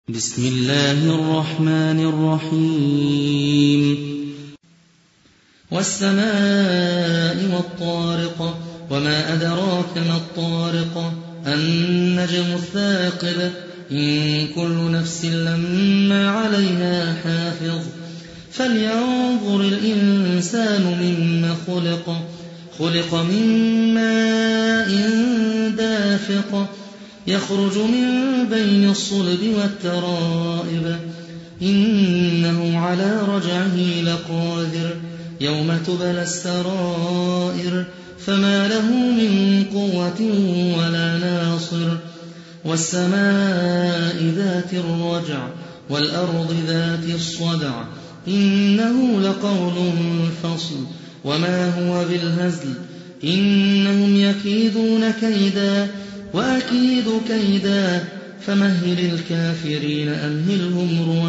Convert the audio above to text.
بسم الله الرحمن الرحيم والسماء والطارق وما أدراك ما الطارق النجم الثاقب إن كل نفس لما عليها حافظ فلينظر الإنسان مما خلق من ماء دافق يخرج من بين الصلب والترائب إنه على رجعه لقادر يوم تبلى السرائر فما له من قوة ولا ناصر والسماء ذات الرجع والأرض ذات الصدع إنه لقول فصل وما هو بالهزل إنهم يكيدون كيدا وأكيد كيدا فمهل الكافرين أمهلهم